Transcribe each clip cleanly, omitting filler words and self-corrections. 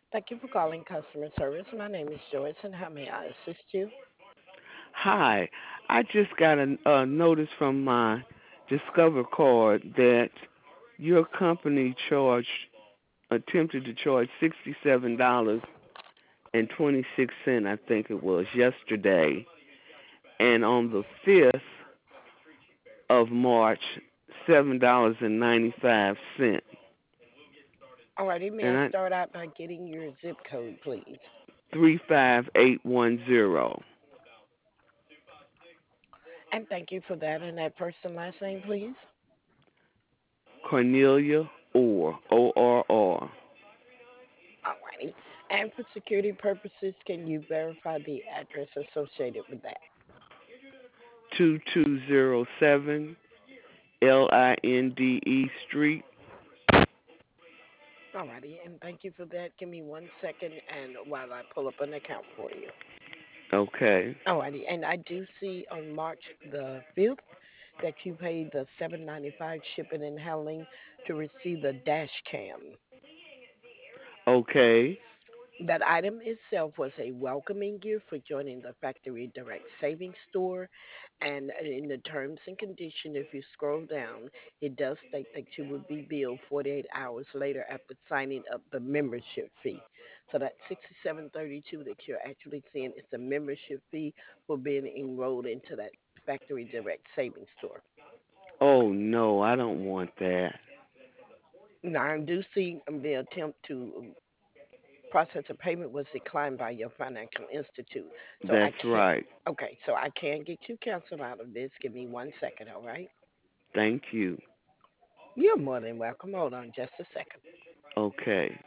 Thank you for calling customer service. My name is Joyce, and how may I assist you? Hi, I just got a notice from my Discover card that your company attempted to charge $67.26, I think it was, yesterday, and on the 5th of March, $7.95, Alrighty, may and I I start out by getting your zip code, please? 35810. And thank you for that. And that first and last name, please. Cornelia Orr. Alrighty. And for security purposes, can you verify the address associated with that? 2207 Linde Street. Alrighty, and thank you for that. Give me 1 second, and while I pull up an account for you. Okay. Alrighty, and I do see on March the 5th that you paid the 795 shipping and handling to receive the dash cam. Okay. That item itself was a welcoming gift for joining the Factory Direct Savings Store. And in the terms and condition, if you scroll down, it does state that you will be billed 48 hours later after signing up the membership fee. So that 67.32 that you're actually seeing is the membership fee for being enrolled into that Factory Direct Savings Store. Oh no, I don't want that. Now, I do see the attempt to process of payment was declined by your financial institute. So I That's can't. right. Okay, so I can get you canceled out of this. Give me 1 second, all right? Thank you. You're more than welcome. Hold on just a second. Okay.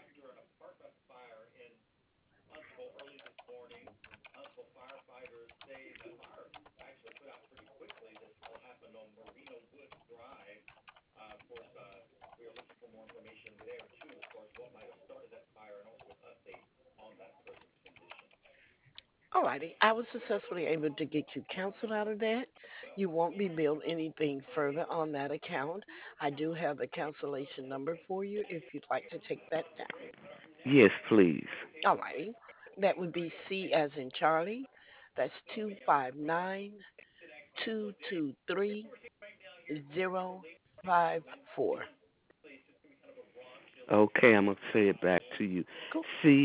Alrighty, I was successfully able to get you canceled out of that. You won't be billed anything further on that account. I do have the cancellation number for you if you'd like to take that down. Yes, please. Alrighty, that would be C as in Charlie. That's 259-223-054. Okay, I'm gonna say it back to you. Cool.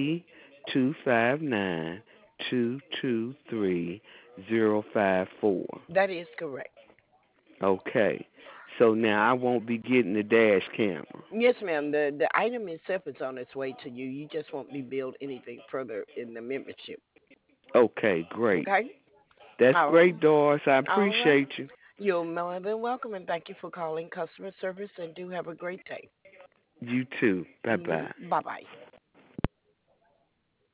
C 259-223-054. That is correct. Okay. So now I won't be getting the dash camera. Yes, ma'am. The item itself is on its way to you. You just won't be billed anything further in the membership. Okay, great. Okay? That's All right. great, Doris. I All right. appreciate you. You're more than welcome, and thank you for calling customer service, and do have a great day. You too. Bye bye. Bye bye.